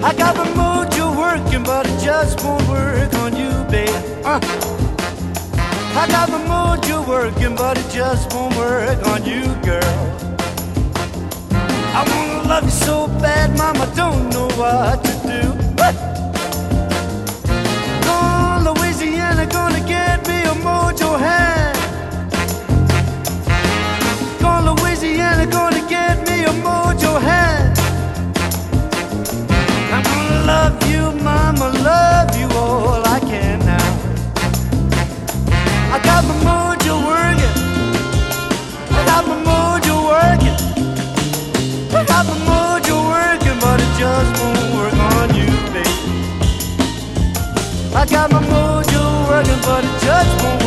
I got my mojo working, but it just won't work on you, babe. I got my mojo working, but it just won't work on you, girl. I wanna love you so bad, mama, don't know what to do. Gone Louisiana, gonna get me a mojo hand. Gone Louisiana, gonna get me a mojo hand. I'm gonna love you, mama, love you all I can now. I got my mojo working, I got my mojo working, I got my mojo working, but it just won't work on you, baby. I got my mojo working, but it just won't work.